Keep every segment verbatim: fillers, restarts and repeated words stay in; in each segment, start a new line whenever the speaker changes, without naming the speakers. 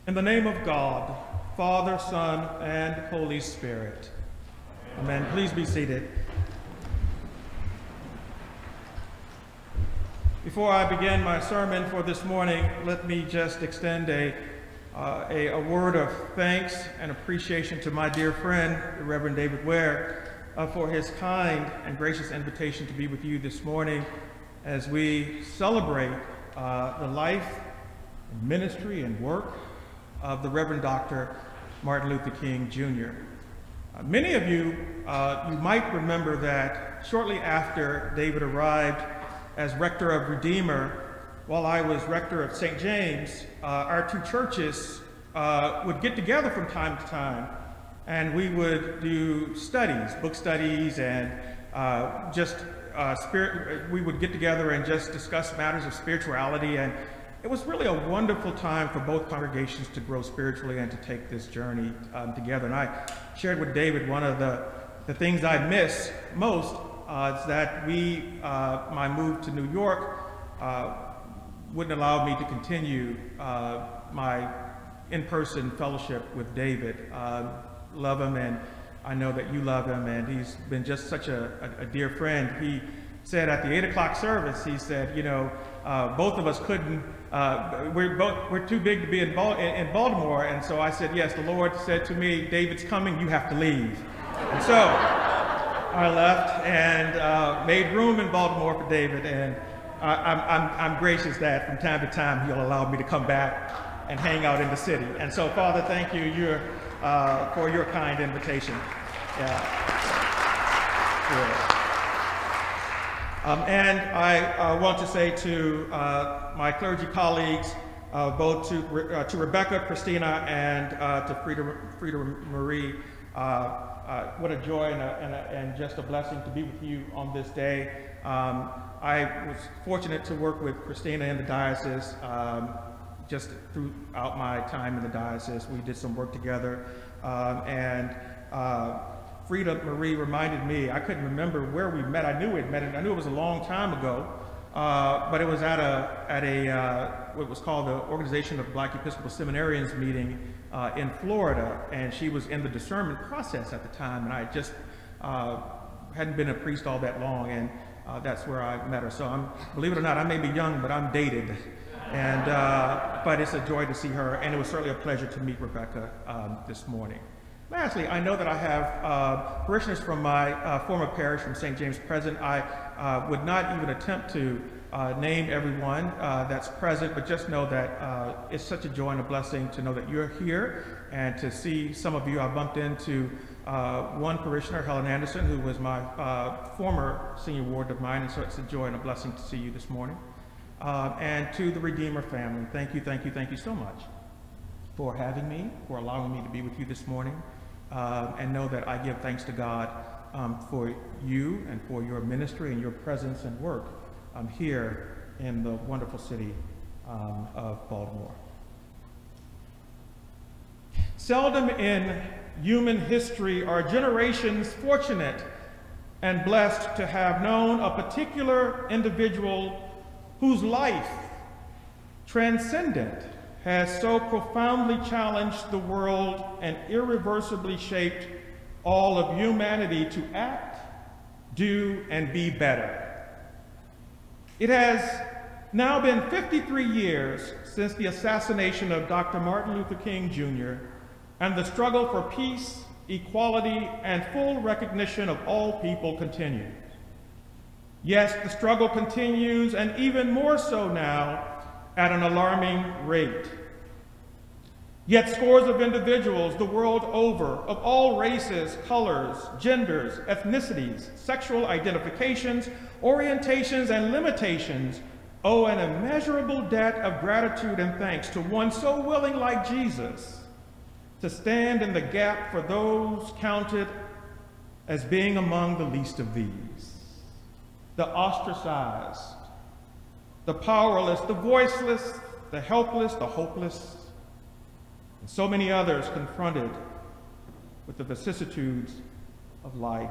In the name of God, Father, Son, and Holy Spirit. Amen. Please be seated. Before I begin my sermon for this morning, let me just extend a, uh, a, a word of thanks and appreciation to my dear friend, the Reverend David Ware, uh, for his kind and gracious invitation to be with you this morning as we celebrate uh, the life, and ministry, and work of the Reverend Doctor Martin Luther King, Junior Uh, many of you, uh, you might remember that shortly after David arrived as rector of Redeemer, while I was rector of Saint James, uh, our two churches uh, would get together from time to time, and we would do studies, book studies, and uh, just uh, spirit. We would get together and just discuss matters of spirituality, and it was really a wonderful time for both congregations to grow spiritually and to take this journey um, together. And I shared with David one of the, the things I miss most uh, is that we, uh, my move to New York uh, wouldn't allow me to continue uh, my in-person fellowship with David. Uh, love him, and I know that you love him, and he's been just such a, a, a dear friend. He said at the eight o'clock service, he said, you know, uh, both of us couldn't, uh, we're, both, we're too big to be in, Bal in, in Baltimore. And so I said, yes, the Lord said to me, David's coming, you have to leave. And so I left and uh, made room in Baltimore for David. And I, I'm, I'm, I'm gracious that from time to time he'll allow me to come back and hang out in the city. And so, Father, thank you you're, uh, for your kind invitation. Yeah. Yeah. Um, and I uh, want to say to uh, my clergy colleagues, uh, both to, uh, to Rebecca, Christina, and uh, to Frida, Frida Marie, uh, uh, what a joy and, a, and, a, and just a blessing to be with you on this day. Um, I was fortunate to work with Christina in the diocese um, just throughout my time in the diocese. We did some work together, um, and uh, Frida Marie reminded me, I couldn't remember where we met. I knew we'd met, I knew it was a long time ago, uh, but it was at a, at a uh, what was called the Organization of Black Episcopal Seminarians meeting uh, in Florida, and she was in the discernment process at the time, and I just uh, hadn't been a priest all that long, and uh, that's where I met her. So I'm, believe it or not, I may be young, but I'm dated, and uh, but it's a joy to see her, and it was certainly a pleasure to meet Rebecca um, this morning. Lastly, I know that I have uh, parishioners from my uh, former parish from Saint James present. I uh, would not even attempt to uh, name everyone uh, that's present, but just know that uh, it's such a joy and a blessing to know that you're here and to see some of you. I bumped into uh, one parishioner, Helen Anderson, who was my uh, former senior ward of mine, and so it's a joy and a blessing to see you this morning. Uh, and to the Redeemer family, thank you, thank you, thank you so much for having me, for allowing me to be with you this morning. Uh, and know that I give thanks to God um, for you and for your ministry and your presence and work um, here in the wonderful city um, of Baltimore. Seldom in human history are generations fortunate and blessed to have known a particular individual whose life, transcendent, has so profoundly challenged the world and irreversibly shaped all of humanity to act, do, and be better. It has now been fifty-three years since the assassination of Doctor Martin Luther King, Junior, and the struggle for peace, equality, and full recognition of all people continues. Yes, the struggle continues, and even more so now, at an alarming rate. Yet scores of individuals the world over, of all races, colors, genders, ethnicities, sexual identifications, orientations, and limitations, owe an immeasurable debt of gratitude and thanks to one so willing, like Jesus, to stand in the gap for those counted as being among the least of these, the ostracized, the powerless, the voiceless, the helpless, the hopeless, and so many others confronted with the vicissitudes of life.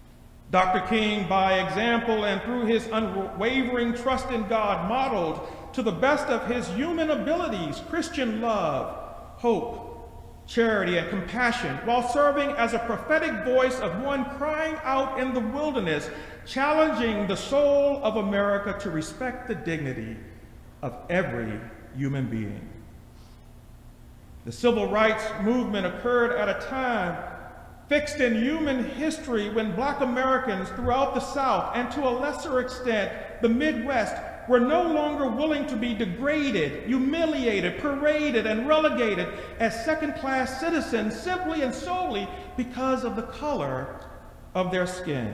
Doctor King, by example and through his unwavering trust in God, modeled to the best of his human abilities, Christian love, hope, charity, and compassion, while serving as a prophetic voice of one crying out in the wilderness, challenging the soul of America to respect the dignity of every human being. The civil rights movement occurred at a time fixed in human history when Black Americans throughout the South, and to a lesser extent the Midwest, were no longer willing to be degraded, humiliated, paraded, and relegated as second-class citizens simply and solely because of the color of their skin.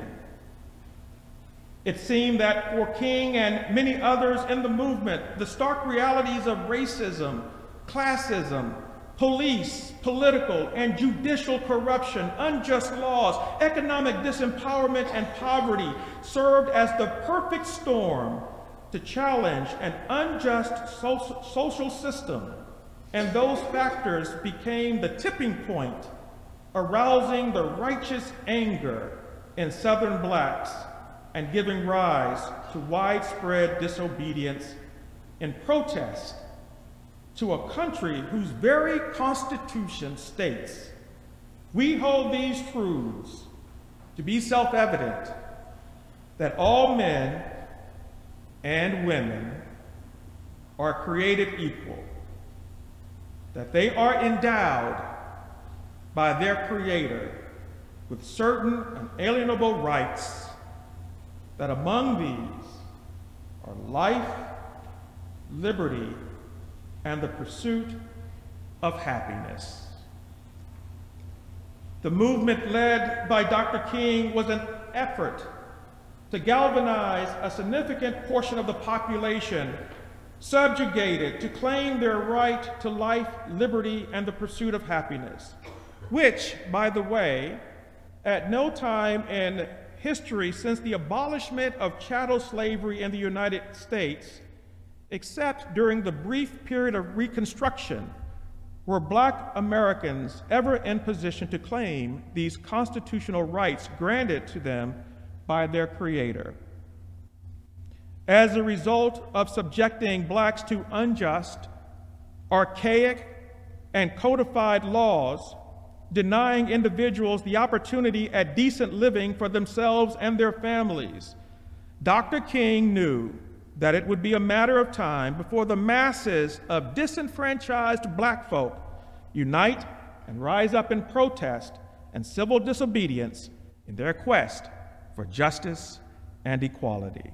It seemed that for King and many others in the movement, the stark realities of racism, classism, police, political, and judicial corruption, unjust laws, economic disempowerment, and poverty served as the perfect storm to challenge an unjust social, social system, and those factors became the tipping point, arousing the righteous anger in Southern Blacks and giving rise to widespread disobedience in protest to a country whose very constitution states, "We hold these truths to be self-evident, that all men and women are created equal, that they are endowed by their Creator with certain unalienable rights, that among these are life, liberty, and the pursuit of happiness." The movement led by Doctor King was an effort to galvanize a significant portion of the population subjugated to claim their right to life, liberty, and the pursuit of happiness, which, by the way, at no time in history since the abolishment of chattel slavery in the United States, except during the brief period of Reconstruction, were Black Americans ever in position to claim these constitutional rights granted to them by their Creator. As a result of subjecting Blacks to unjust, archaic, and codified laws, denying individuals the opportunity at decent living for themselves and their families, Doctor King knew that it would be a matter of time before the masses of disenfranchised Black folk unite and rise up in protest and civil disobedience in their quest for justice and equality.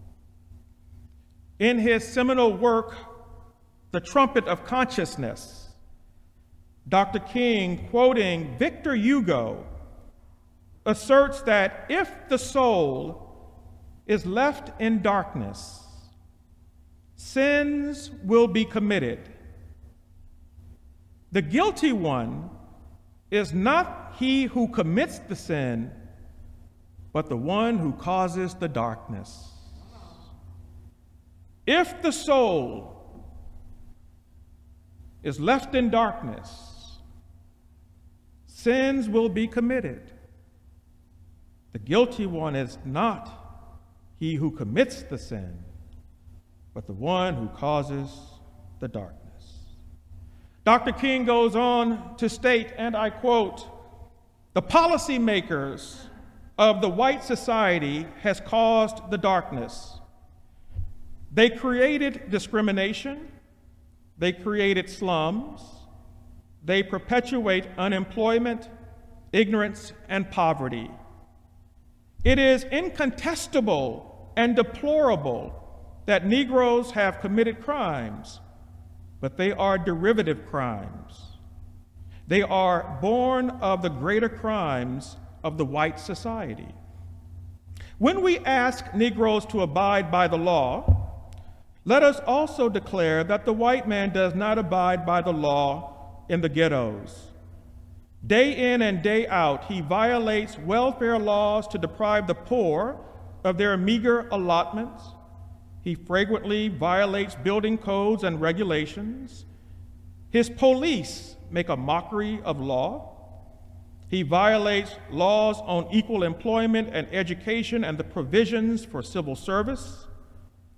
In his seminal work, The Trumpet of Consciousness, Doctor King, quoting Victor Hugo, asserts that if the soul is left in darkness, sins will be committed. The guilty one is not he who commits the sin, but the one who causes the darkness. If the soul is left in darkness, sins will be committed. The guilty one is not he who commits the sin, but the one who causes the darkness. Doctor King goes on to state, and I quote, "The policymakers of the white society has caused the darkness. They created discrimination, they created slums, they perpetuate unemployment, ignorance, and poverty. It is incontestable and deplorable that Negroes have committed crimes, but they are derivative crimes. They are born of the greater crimes of the white society. When we ask Negroes to abide by the law, let us also declare that the white man does not abide by the law in the ghettos. Day in and day out, he violates welfare laws to deprive the poor of their meager allotments. He frequently violates building codes and regulations. His police make a mockery of law. He violates laws on equal employment and education and the provisions for civil service.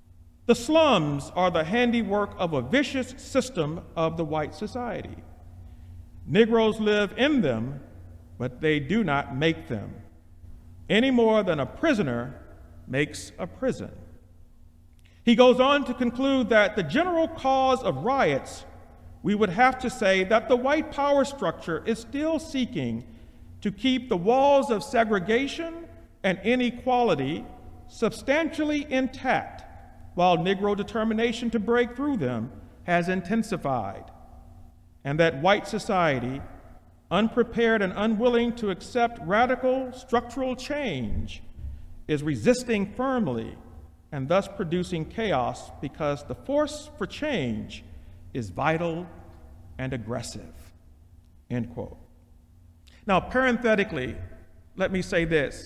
The slums are the handiwork of a vicious system of the white society. Negroes live in them, but they do not make them, any more than a prisoner makes a prison. He goes on to conclude that the general cause of riots, we would have to say that the white power structure is still seeking to keep the walls of segregation and inequality substantially intact, while Negro determination to break through them has intensified, and that white society, unprepared and unwilling to accept radical structural change, is resisting firmly and thus producing chaos because the force for change is vital and aggressive, end quote. Now, parenthetically, let me say this.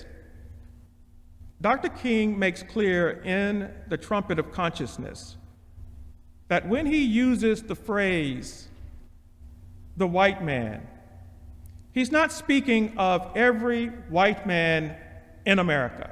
Doctor King makes clear in The Trumpet of Consciousness that when he uses the phrase, the white man, he's not speaking of every white man in America.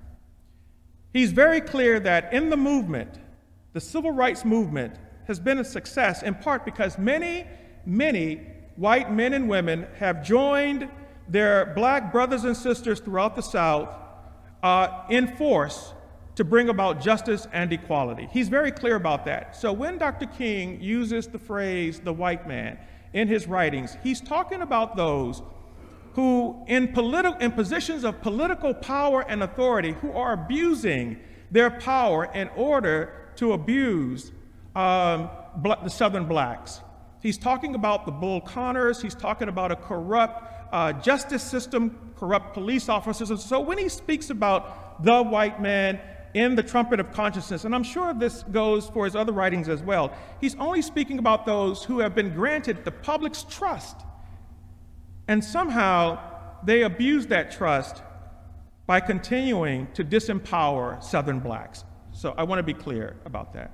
He's very clear that in the movement, the civil rights movement has been a success in part because many, many white men and women have joined their black brothers and sisters throughout the South uh, in force to bring about justice and equality. He's very clear about that. So when Doctor King uses the phrase, the white man, in his writings, he's talking about those who in, politi- in positions of political power and authority who are abusing their power in order to abuse um, the Southern blacks. He's talking about the Bull Connors, he's talking about a corrupt uh, justice system, corrupt police officers. And so when he speaks about the white man in The Trumpet of Consciousness, and I'm sure this goes for his other writings as well, he's only speaking about those who have been granted the public's trust. And somehow they abuse that trust by continuing to disempower Southern blacks. So I want to be clear about that.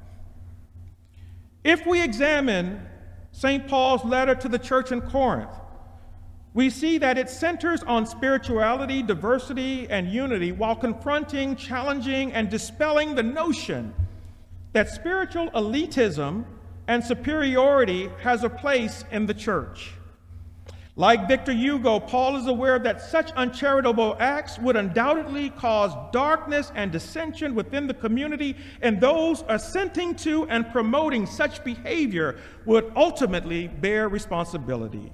If we examine Saint Paul's letter to the church in Corinth, we see that it centers on spirituality, diversity, and unity while confronting, challenging, and dispelling the notion that spiritual elitism and superiority has a place in the church. Like Victor Hugo, Paul is aware that such uncharitable acts would undoubtedly cause darkness and dissension within the community, and those assenting to and promoting such behavior would ultimately bear responsibility.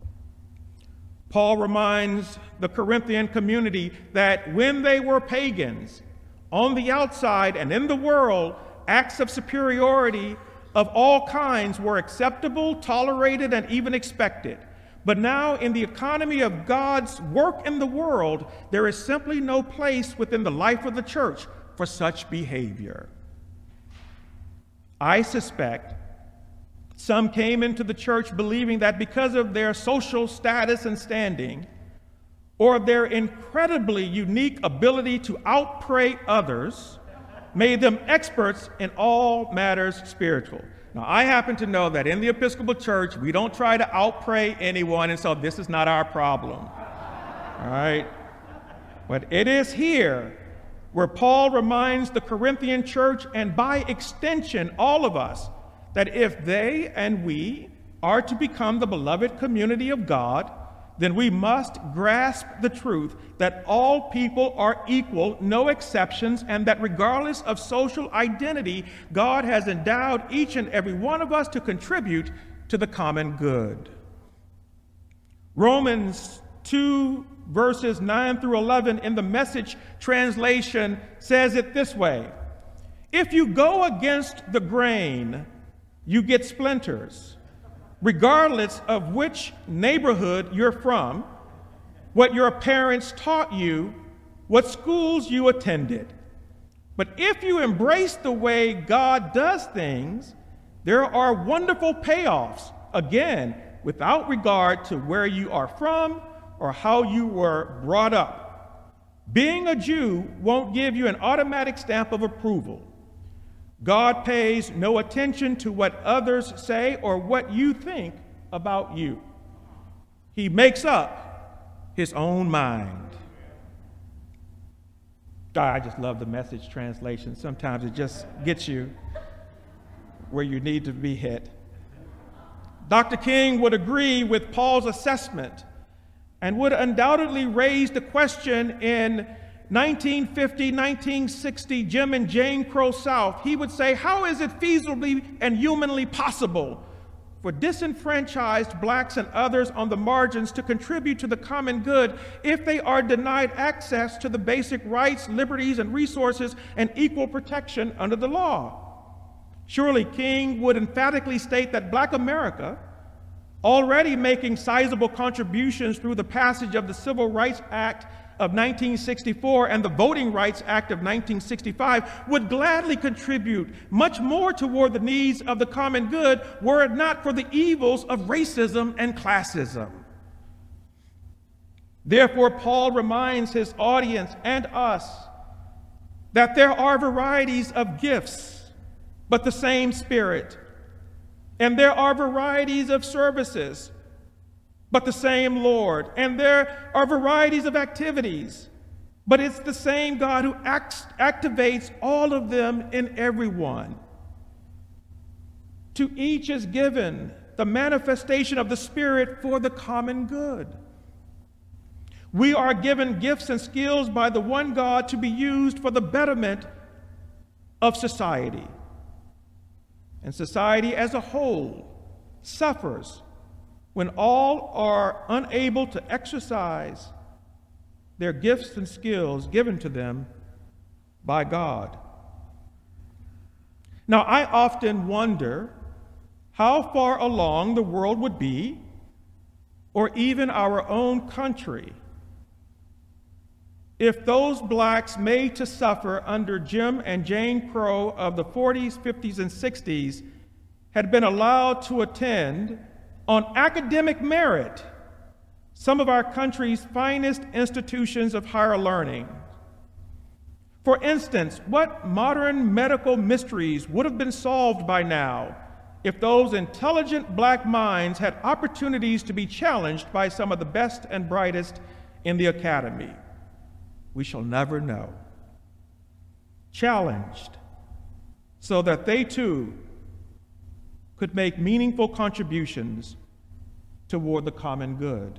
Paul reminds the Corinthian community that when they were pagans, on the outside and in the world, acts of superiority of all kinds were acceptable, tolerated, and even expected. But now, in the economy of God's work in the world, there is simply no place within the life of the church for such behavior. I suspect some came into the church believing that because of their social status and standing, or their incredibly unique ability to outpray others, made them experts in all matters spiritual. Now, I happen to know that in the Episcopal Church, we don't try to outpray anyone, and so this is not our problem. All right? But it is here where Paul reminds the Corinthian church, and by extension, all of us, that if they and we are to become the beloved community of God, then we must grasp the truth that all people are equal, no exceptions, and that regardless of social identity, God has endowed each and every one of us to contribute to the common good. Romans two, verses nine through eleven in the Message translation says it this way: if you go against the grain, you get splinters. Regardless of which neighborhood you're from, what your parents taught you, what schools you attended. But if you embrace the way God does things, there are wonderful payoffs, again, without regard to where you are from or how you were brought up. Being a Jew won't give you an automatic stamp of approval. God pays no attention to what others say or what you think about you. He makes up his own mind. I just love the Message translation. Sometimes it just gets you where you need to be hit. Doctor King would agree with Paul's assessment and would undoubtedly raise the question in nineteen fifty, nineteen sixty, Jim and Jane Crow South. He would say, how is it feasibly and humanly possible for disenfranchised blacks and others on the margins to contribute to the common good if they are denied access to the basic rights, liberties, and resources and equal protection under the law? Surely King would emphatically state that Black America, already making sizable contributions through the passage of the Civil Rights Act of nineteen sixty-four and the Voting Rights Act of nineteen sixty-five, would gladly contribute much more toward the needs of the common good were it not for the evils of racism and classism. Therefore, Paul reminds his audience and us that there are varieties of gifts, but the same Spirit. And there are varieties of services, but the same Lord. And there are varieties of activities, but it's the same God who acts, activates all of them in everyone. To each is given the manifestation of the Spirit for the common good. We are given gifts and skills by the one God to be used for the betterment of society. And society as a whole suffers when all are unable to exercise their gifts and skills given to them by God. Now, I often wonder how far along the world would be, or even our own country, if those blacks made to suffer under Jim and Jane Crow of the forties, fifties, and sixties had been allowed to attend on academic merit some of our country's finest institutions of higher learning. For instance, what modern medical mysteries would have been solved by now if those intelligent black minds had opportunities to be challenged by some of the best and brightest in the academy? We shall never know. Challenged so that they too could make meaningful contributions toward the common good.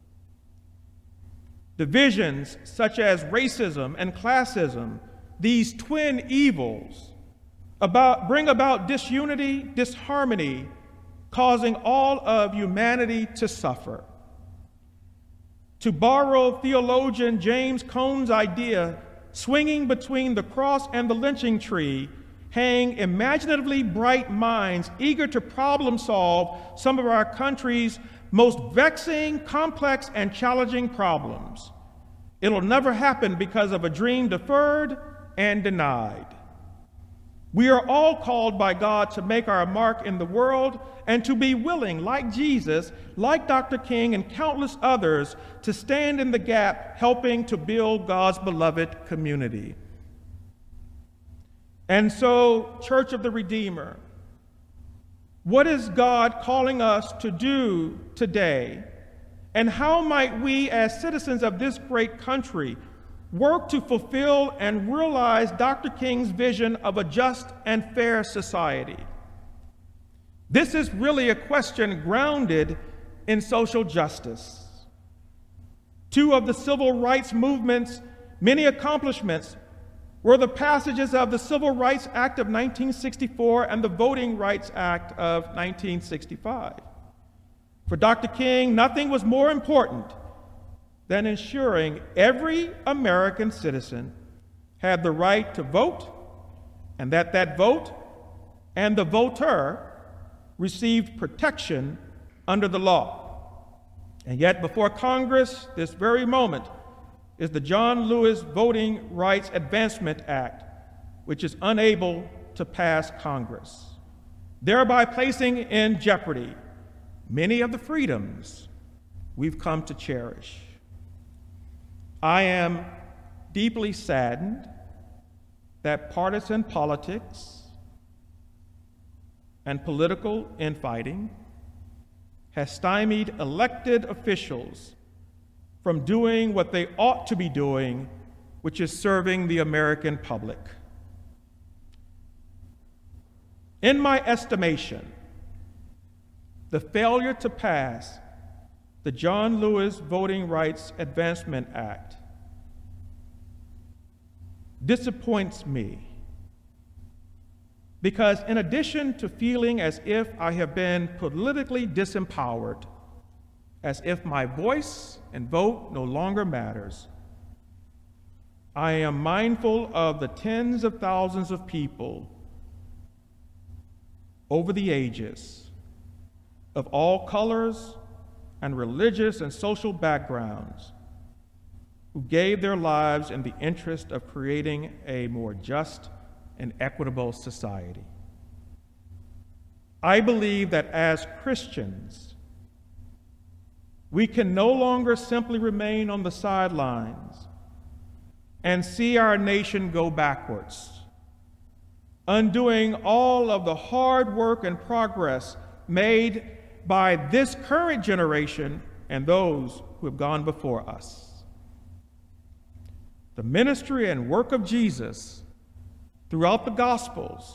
Divisions such as racism and classism, these twin evils, about, bring about disunity, disharmony, causing all of humanity to suffer. To borrow theologian James Cone's idea, swinging between the cross and the lynching tree, hang imaginatively bright minds eager to problem solve some of our country's most vexing, complex, and challenging problems. It'll never happen because of a dream deferred and denied. We are all called by God to make our mark in the world and to be willing, like Jesus, like Doctor King and countless others, to stand in the gap, helping to build God's beloved community. And so, Church of the Redeemer, what is God calling us to do today? And how might we, as citizens of this great country, work to fulfill and realize Doctor King's vision of a just and fair society? This is really a question grounded in social justice. Two of the civil rights movement's many accomplishments were the passages of the Civil Rights Act of nineteen sixty-four and the Voting Rights Act of nineteen sixty-five. For Doctor King, nothing was more important than ensuring every American citizen had the right to vote, and that that vote and the voter received protection under the law. And yet before Congress, this very moment, is the John Lewis Voting Rights Advancement Act, which is unable to pass Congress, thereby placing in jeopardy many of the freedoms we've come to cherish. I am deeply saddened that partisan politics and political infighting has stymied elected officials from doing what they ought to be doing which is serving the American public. In my estimation, the failure to pass the John Lewis Voting Rights Advancement Act disappoints me, because in addition to feeling as if I have been politically disempowered, as if my voice and vote no longer matters, I am mindful of the tens of thousands of people over the ages, of all colors and religious and social backgrounds, who gave their lives in the interest of creating a more just and equitable society. I believe that as Christians, we can no longer simply remain on the sidelines and see our nation go backwards, undoing all of the hard work and progress made by this current generation and those who have gone before us. The ministry and work of Jesus throughout the Gospels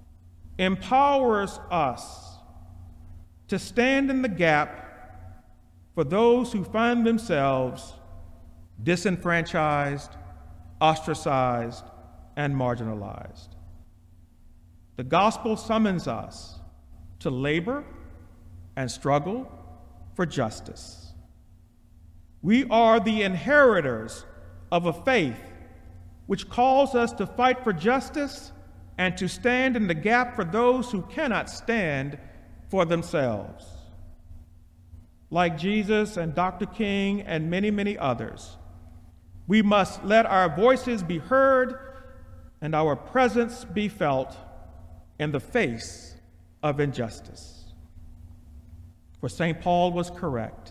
empowers us to stand in the gap for those who find themselves disenfranchised, ostracized, and marginalized. The gospel summons us to labor and struggle for justice. We are the inheritors of a faith which calls us to fight for justice and to stand in the gap for those who cannot stand for themselves. Like Jesus and Doctor King and many, many others, we must let our voices be heard and our presence be felt in the face of injustice. For Saint Paul was correct.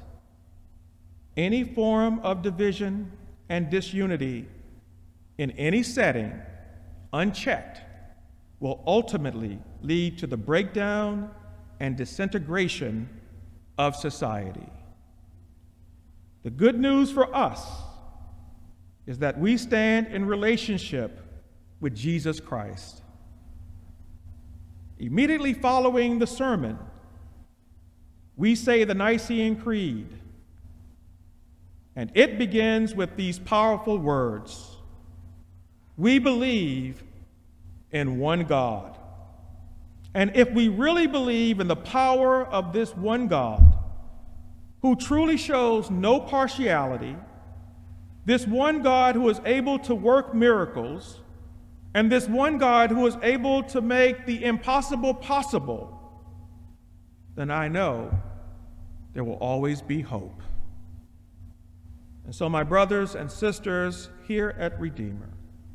Any form of division and disunity in any setting, unchecked, will ultimately lead to the breakdown and disintegration of society. The good news for us is that we stand in relationship with Jesus Christ. Immediately following the sermon, we say the Nicene Creed, and it begins with these powerful words: we believe in one God. And if we really believe in the power of this one God, who truly shows no partiality, this one God who is able to work miracles, and this one God who is able to make the impossible possible, then I know there will always be hope. And so, my brothers and sisters here at Redeemer,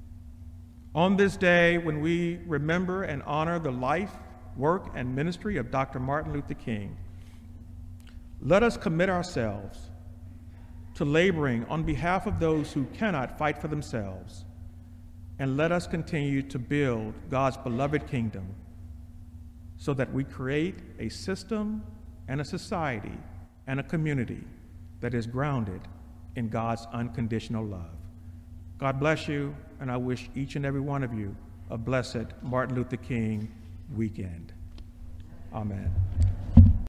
on this day when we remember and honor the life, work, and ministry of Doctor Martin Luther King, let us commit ourselves to laboring on behalf of those who cannot fight for themselves, and let us continue to build God's beloved kingdom so that we create a system and a society and a community that is grounded in God's unconditional love. God bless you, and I wish each and every one of you a blessed Martin Luther King weekend. Amen.